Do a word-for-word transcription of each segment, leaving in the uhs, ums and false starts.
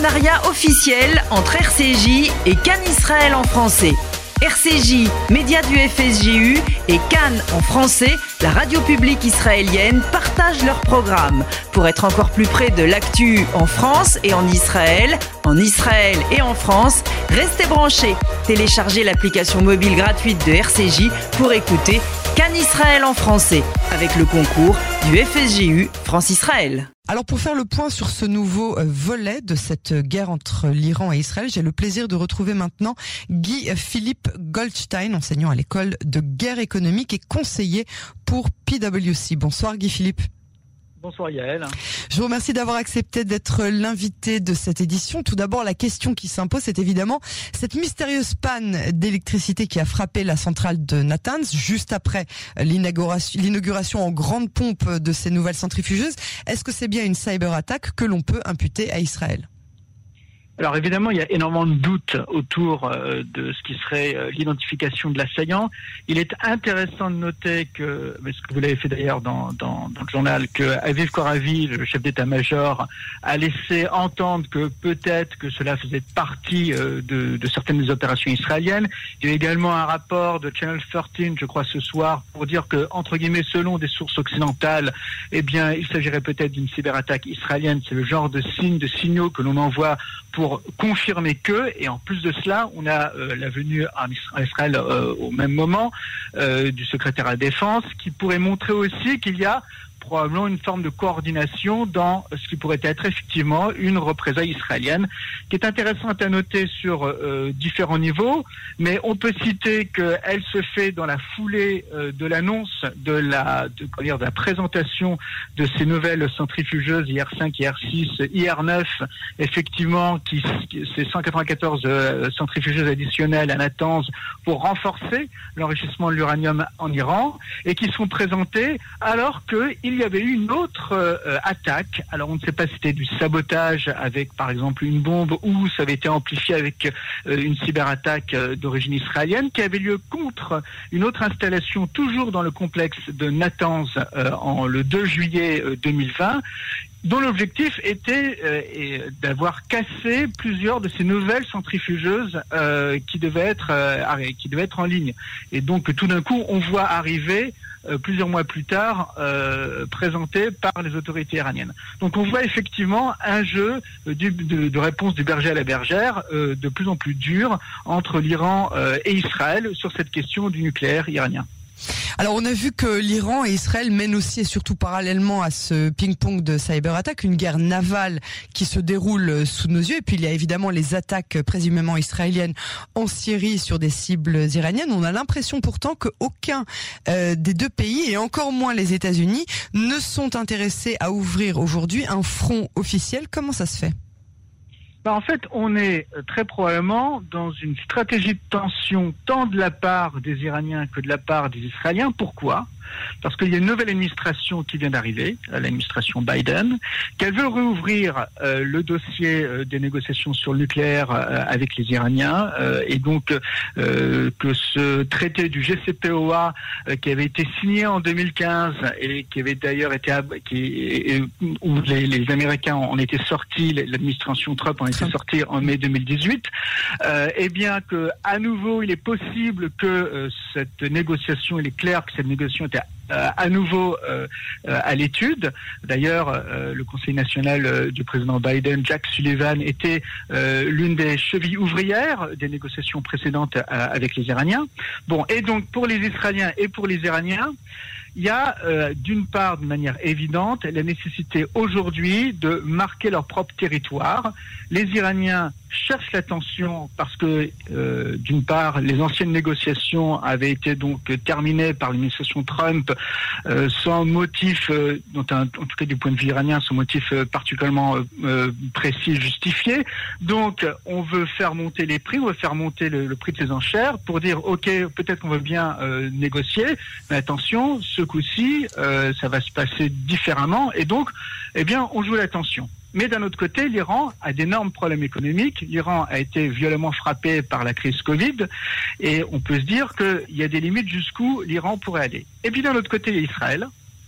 partenariat officiel entre R C J et Cannes Israël en français. R C J, média du F S J U, et Cannes en français, la radio publique israélienne, partagent leurs programmes. Pour être encore plus près de l'actu en France et en Israël, en Israël et en France, restez branchés. Téléchargez l'application mobile gratuite de R C J pour écouter Cannes Israël en français, avec le concours du F S J U France-Israël. Alors pour faire le point sur ce nouveau volet de cette guerre entre l'Iran et Israël, j'ai le plaisir de retrouver maintenant Guy-Philippe Goldstein, enseignant à l'école de guerre économique et conseiller pour P W C. Bonsoir Guy-Philippe. Bonsoir Yael. Je vous remercie d'avoir accepté d'être l'invité de cette édition. Tout d'abord, la question qui s'impose, c'est évidemment cette mystérieuse panne d'électricité qui a frappé la centrale de Natanz juste après l'inauguration, l'inauguration en grande pompe de ces nouvelles centrifugeuses. Est-ce que c'est bien une cyber-attaque que l'on peut imputer à Israël ? Alors évidemment, il y a énormément de doutes autour euh, de ce qui serait euh, l'identification de l'assaillant. Il est intéressant de noter que, ce que vous l'avez fait d'ailleurs dans, dans, dans le journal, que Aviv Koravi, le chef d'état-major, a laissé entendre que peut-être que cela faisait partie euh, de, de certaines des opérations israéliennes. Il y a également un rapport de Channel treize, je crois, ce soir, pour dire que, entre guillemets, selon des sources occidentales, eh bien, il s'agirait peut-être d'une cyberattaque israélienne. C'est le genre de signes, de signaux que l'on envoie pour confirmer que, et en plus de cela, on a euh, la venue en Israël euh, au même moment euh, du secrétaire à la Défense, qui pourrait montrer aussi qu'il y a probablement une forme de coordination dans ce qui pourrait être effectivement une représaille israélienne, qui est intéressante à noter sur euh, différents niveaux, mais on peut citer qu'elle se fait dans la foulée euh, de l'annonce de la, de, comment dire, de la présentation de ces nouvelles centrifugeuses I R cinq, I R six, I R neuf, effectivement, qui, ces cent quatre-vingt-quatorze euh, centrifugeuses additionnelles à Natanz pour renforcer l'enrichissement de l'uranium en Iran, et qui sont présentées alors qu'il il y avait eu une autre euh, attaque. Alors on ne sait pas si c'était du sabotage avec par exemple une bombe ou ça avait été amplifié avec euh, une cyberattaque euh, d'origine israélienne qui avait lieu contre une autre installation toujours dans le complexe de Natanz euh, en le deux juillet euh, deux mille vingt, dont l'objectif était euh, d'avoir cassé plusieurs de ces nouvelles centrifugeuses euh, qui devaient être euh, qui devaient être en ligne. Et donc tout d'un coup on voit arriver Euh, plusieurs mois plus tard, euh, présenté par les autorités iraniennes. Donc on voit effectivement un jeu euh, du, de, de réponse du berger à la bergère euh, de plus en plus dur entre l'Iran euh, et Israël sur cette question du nucléaire iranien. Alors on a vu que l'Iran et Israël mènent aussi et surtout parallèlement à ce ping-pong de cyberattaque une guerre navale qui se déroule sous nos yeux. Et puis il y a évidemment les attaques présumément israéliennes en Syrie sur des cibles iraniennes. On a l'impression pourtant qu'aucun euh, des deux pays, et encore moins les États-Unis, ne sont intéressés à ouvrir aujourd'hui un front officiel. Comment ça se fait ? Ben en fait, on est très probablement dans une stratégie de tension tant de la part des Iraniens que de la part des Israéliens. Pourquoi ? Parce qu'il y a une nouvelle administration qui vient d'arriver, l'administration Biden, qu'elle veut rouvrir euh, le dossier euh, des négociations sur le nucléaire euh, avec les Iraniens, euh, et donc euh, que ce traité du J C P O A euh, qui avait été signé en deux mille quinze et qui avait d'ailleurs été qui, et, où les, les Américains en étaient sortis, l'administration Trump en était sortie en mai deux mille dix-huit, euh, eh bien que à nouveau il est possible que euh, cette négociation, il est clair que cette négociation était Euh, à nouveau euh, euh, à l'étude. D'ailleurs, euh, le Conseil national euh, du président Biden, Jack Sullivan, était euh, l'une des chevilles ouvrières des négociations précédentes euh, avec les Iraniens. Bon, et donc pour les Israéliens et pour les Iraniens, il y a euh, d'une part, de manière évidente, la nécessité aujourd'hui de marquer leur propre territoire. Les Iraniens cherchent l'attention parce que, euh, d'une part, les anciennes négociations avaient été donc terminées par l'administration Trump euh, sans motif, euh, dont un, en tout cas du point de vue iranien, sans motif euh, particulièrement euh, précis et justifié. Donc, on veut faire monter les prix, on veut faire monter le, le prix de ces enchères pour dire, ok, peut-être qu'on veut bien euh, négocier, mais attention, ce coup-ci, euh, ça va se passer différemment, et donc, eh bien, on joue l'attention. Mais d'un autre côté, l'Iran a d'énormes problèmes économiques. L'Iran a été violemment frappé par la crise Covid, et on peut se dire qu'il y a des limites jusqu'où l'Iran pourrait aller. Et puis d'un autre côté, il y a Israël.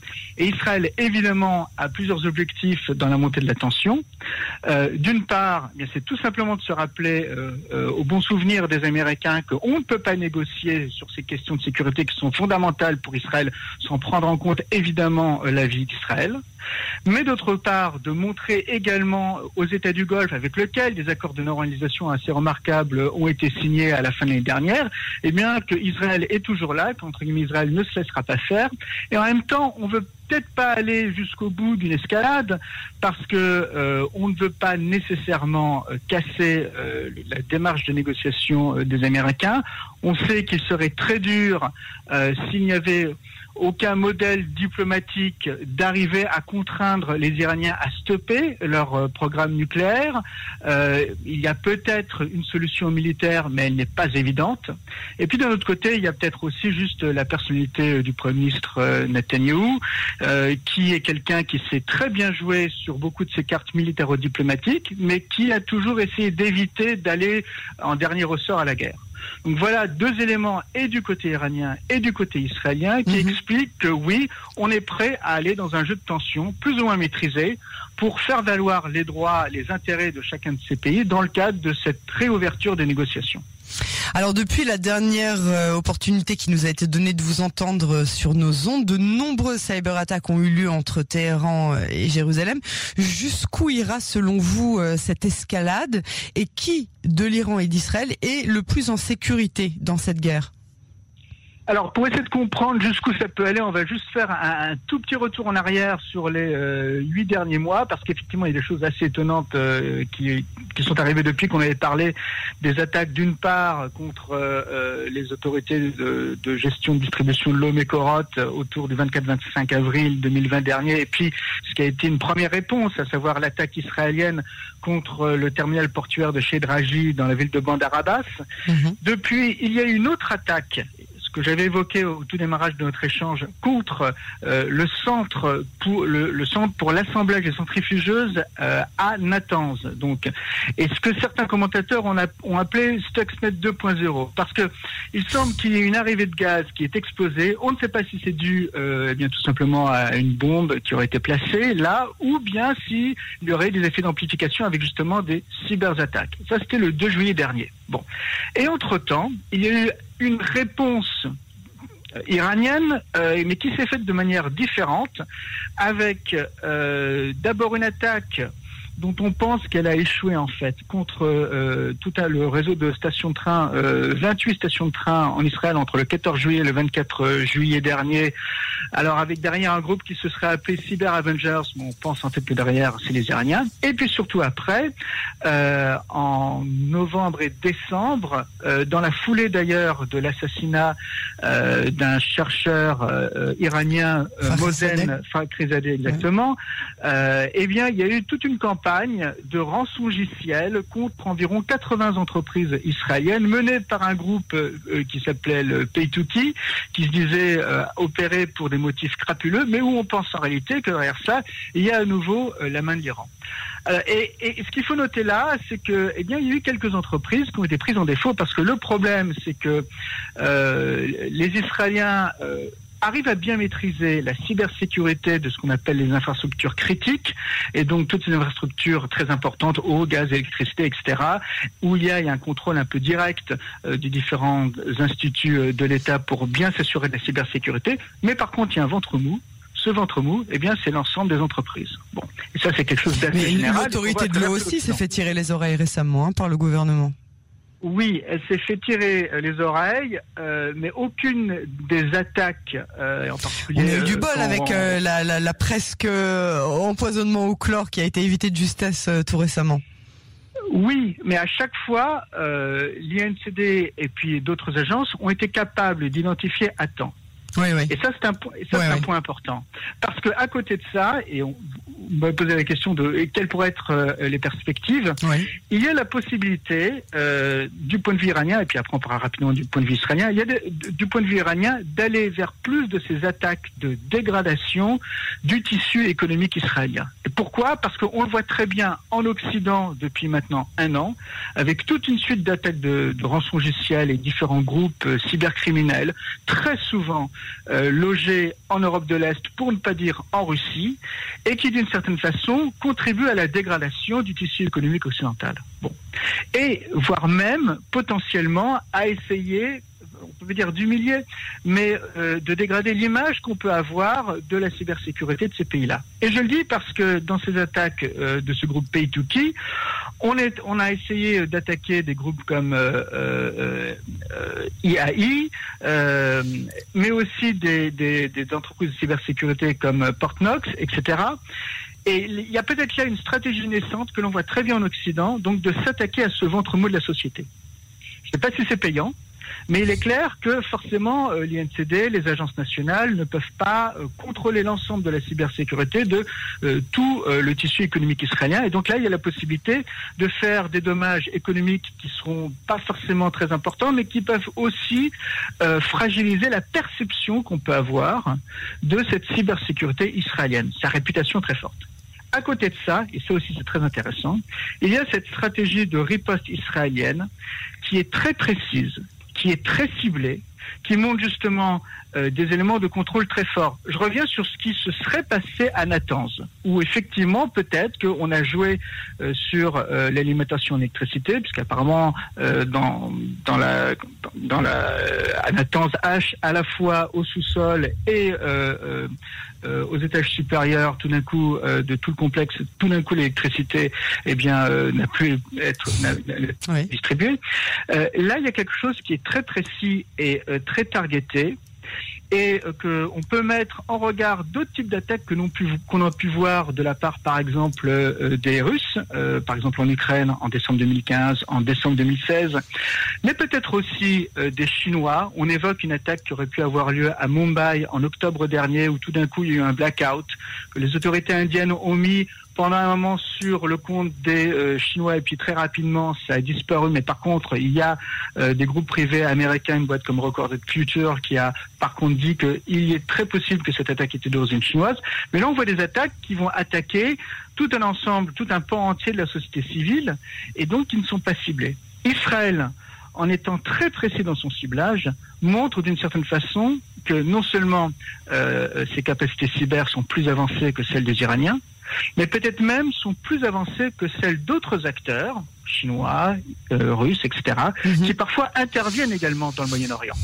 Et Israël, évidemment, a plusieurs objectifs dans la montée de la tension. Euh, d'une part, eh bien, c'est tout simplement de se rappeler euh, euh, au bon souvenir des Américains qu'on ne peut pas négocier sur ces questions de sécurité qui sont fondamentales pour Israël sans prendre en compte, évidemment, euh, la vie d'Israël. Mais d'autre part, de montrer également aux États du Golfe, avec lesquels des accords de normalisation assez remarquables ont été signés à la fin de l'année dernière, eh bien, que Israël est toujours là, qu'entre guillemets Israël ne se laissera pas faire. Et en même temps, on veut peut-être pas aller jusqu'au bout d'une escalade parce que euh, on ne veut pas nécessairement euh, casser euh, la démarche de négociation euh, des Américains. On sait qu'il serait très dur euh, s'il n'y avait aucun modèle diplomatique d'arriver à contraindre les Iraniens à stopper leur euh, programme nucléaire. Euh, il y a peut-être une solution militaire, mais elle n'est pas évidente. Et puis d'un autre côté, il y a peut-être aussi juste la personnalité du Premier ministre euh, Netanyahou, euh, qui est quelqu'un qui sait très bien jouer sur beaucoup de ses cartes militaro-diplomatiques, mais qui a toujours essayé d'éviter d'aller en dernier ressort à la guerre. Donc voilà deux éléments, et du côté iranien et du côté israélien, qui mmh. expliquent que oui, on est prêt à aller dans un jeu de tension plus ou moins maîtrisé pour faire valoir les droits, les intérêts de chacun de ces pays dans le cadre de cette réouverture des négociations. Alors depuis la dernière euh, opportunité qui nous a été donnée de vous entendre sur nos ondes, de nombreuses cyberattaques ont eu lieu entre Téhéran et Jérusalem. Jusqu'où ira selon vous euh, cette escalade, et qui de l'Iran et d'Israël est le plus en sécurité dans cette guerre ? Alors, pour essayer de comprendre jusqu'où ça peut aller, on va juste faire un, un tout petit retour en arrière sur les euh, huit derniers mois, parce qu'effectivement, il y a des choses assez étonnantes euh, qui, qui sont arrivées depuis qu'on avait parlé des attaques, d'une part, contre euh, les autorités de, de gestion de distribution de l'eau Mekorot autour du vingt-quatre vingt-cinq avril deux mille vingt dernier, et puis ce qui a été une première réponse, à savoir l'attaque israélienne contre le terminal portuaire de Shedraji dans la ville de Bandar Abbas. Mm-hmm. Depuis, il y a eu une autre attaque que j'avais évoqué au tout démarrage de notre échange, contre euh, le centre pour le, le centre pour l'assemblage des centrifugeuses euh, à Natanz. Donc, et ce que certains commentateurs ont, a, ont appelé Stuxnet deux point zéro, parce que il semble qu'il y ait une arrivée de gaz qui est explosée. On ne sait pas si c'est dû, euh, eh bien tout simplement à une bombe qui aurait été placée là, ou bien s'il y aurait des effets d'amplification avec justement des cyberattaques. Ça, c'était le deux juillet dernier. Bon, et entre-temps, il y a eu une réponse iranienne, euh, mais qui s'est faite de manière différente, avec euh, d'abord une attaque dont on pense qu'elle a échoué en fait contre euh, tout à, le réseau de stations de train, euh, vingt-huit stations de train en Israël entre le quatorze juillet et le vingt-quatre juillet dernier. Alors avec derrière un groupe qui se serait appelé Cyber Avengers, mais on pense en tête que derrière c'est les Iraniens. Et puis surtout après, euh, en novembre et décembre, euh, dans la foulée d'ailleurs de l'assassinat euh, d'un chercheur euh, iranien, euh, Mohsen Fakhrizadeh exactement, ouais. euh, eh bien il y a eu toute une campagne de rançongiciel contre environ quatre-vingts entreprises israéliennes menées par un groupe euh, qui s'appelait le Pay to T, qui se disait euh, opérer pour des motifs crapuleux, mais où on pense en réalité que derrière ça, il y a à nouveau euh, la main de l'Iran. Euh, et, et ce qu'il faut noter là, c'est que, eh bien, il y a eu quelques entreprises qui ont été prises en défaut, parce que le problème, c'est que euh, les Israéliens euh, arrive à bien maîtriser la cybersécurité de ce qu'on appelle les infrastructures critiques, et donc toutes ces infrastructures très importantes, eau, gaz, électricité, et cetera, où il y a, il y a un contrôle un peu direct euh, des différents instituts euh, de l'État pour bien s'assurer de la cybersécurité. Mais par contre, il y a un ventre mou. Ce ventre mou, eh bien, c'est l'ensemble des entreprises. Bon, et ça, c'est quelque chose d'assez Mais général. L'autorité de l'eau aussi s'est fait tirer les oreilles récemment hein, par le gouvernement. Oui, elle s'est fait tirer les oreilles, euh, mais aucune des attaques, euh, en particulier... On a eu du bol euh, avec euh, la, la, la presque euh, empoisonnement au chlore qui a été évité de justesse euh, tout récemment. Oui, mais à chaque fois, euh, l'I N C D et puis d'autres agences ont été capables d'identifier à temps. Oui, oui. Et ça, c'est un, et ça, oui, c'est un oui. point important. Parce que à côté de ça, et on, on va poser la question de quelles pourraient être euh, les perspectives, oui. il y a la possibilité, euh, du point de vue iranien, et puis après on parlera rapidement du point de vue israélien, il y a de, du point de vue iranien d'aller vers plus de ces attaques de dégradation du tissu économique israélien. Et pourquoi ? Parce qu'on le voit très bien en Occident depuis maintenant un an, avec toute une suite d'attaques de, de rançongiciels et différents groupes euh, cybercriminels, très souvent euh, logés en Europe de l'Est, pour ne pas dire en Russie, et qui d'une certaine façon contribuent à la dégradation du tissu économique occidental. Bon. Et voire même potentiellement à essayer, on peut dire d'humilier, mais euh, de dégrader l'image qu'on peut avoir de la cybersécurité de ces pays-là. Et je le dis parce que dans ces attaques euh, de ce groupe Pay to Key, on, est, on a essayé d'attaquer des groupes comme euh, euh, euh, I A I, euh, mais aussi des, des, des entreprises de cybersécurité comme Portnox, et cetera. Et il y a peut-être là une stratégie naissante que l'on voit très bien en Occident, donc de s'attaquer à ce ventre mou de la société. Je ne sais pas si c'est payant, mais il est clair que forcément euh, l'I N C D, les agences nationales ne peuvent pas euh, contrôler l'ensemble de la cybersécurité de euh, tout euh, le tissu économique israélien. Et donc là, il y a la possibilité de faire des dommages économiques qui seront pas forcément très importants, mais qui peuvent aussi euh, fragiliser la perception qu'on peut avoir de cette cybersécurité israélienne, sa réputation très forte. À côté de ça, et ça aussi c'est très intéressant, il y a cette stratégie de riposte israélienne qui est très précise, qui est très ciblée, qui montre justement euh, des éléments de contrôle très forts. Je reviens sur ce qui se serait passé à Natanz, où effectivement peut-être qu'on a joué euh, sur euh, l'alimentation en électricité, puisqu'apparemment euh, dans dans la dans la à Natanz H, à la fois au sous-sol et euh, euh, Euh, aux étages supérieurs, tout d'un coup, euh, de tout le complexe, tout d'un coup, l'électricité, eh bien, euh, n'a plus être n'a, n'a, oui. distribuée. Euh, là, il y a quelque chose qui est très précis et euh, très targeté, et euh, que on peut mettre en regard d'autres types d'attaques que l'on pu, qu'on a pu voir de la part, par exemple, euh, des Russes, euh, par exemple en Ukraine en décembre deux mille quinze, en décembre deux mille seize, mais peut-être aussi euh, des Chinois. On évoque une attaque qui aurait pu avoir lieu à Mumbai en octobre dernier, où tout d'un coup il y a eu un blackout, que les autorités indiennes ont mis pendant un moment sur le compte des euh, Chinois, et puis très rapidement ça a disparu. Mais par contre, il y a euh, des groupes privés américains, une boîte comme Recorded Future, qui a par contre dit qu'il est très possible que cette attaque était d'origine chinoise. Mais là, on voit des attaques qui vont attaquer tout un ensemble, tout un pan entier de la société civile, et donc qui ne sont pas ciblés. Israël, en étant très précis dans son ciblage, montre d'une certaine façon que non seulement euh, ses capacités cyber sont plus avancées que celles des Iraniens, mais peut-être même sont plus avancées que celles d'autres acteurs, chinois, euh, russes, et cetera, mm-hmm. qui parfois interviennent également dans le Moyen-Orient.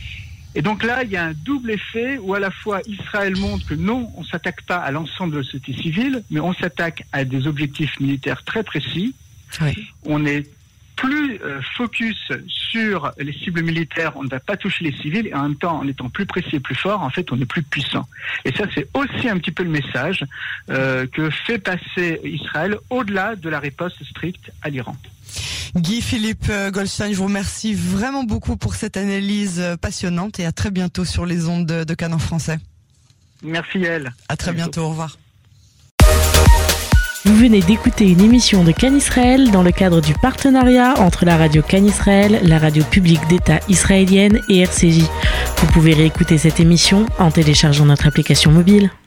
Et donc là, il y a un double effet où à la fois Israël montre que non, on ne s'attaque pas à l'ensemble de la société civile, mais on s'attaque à des objectifs militaires très précis. Oui. On est plus euh, focus sur les cibles militaires, on ne va pas toucher les civils, et en même temps, en étant plus précis et plus fort, en fait, on est plus puissant. Et ça, c'est aussi un petit peu le message euh, que fait passer Israël au-delà de la riposte stricte à l'Iran. Guy-Philippe Goldstein, je vous remercie vraiment beaucoup pour cette analyse passionnante, et à très bientôt sur les ondes de, de Cannes en français. Merci Yael. À très bientôt, bientôt au revoir. Vous venez d'écouter une émission de Cannes Israël dans le cadre du partenariat entre la radio Cannes Israël, la radio publique d'État israélienne et R C J. Vous pouvez réécouter cette émission en téléchargeant notre application mobile.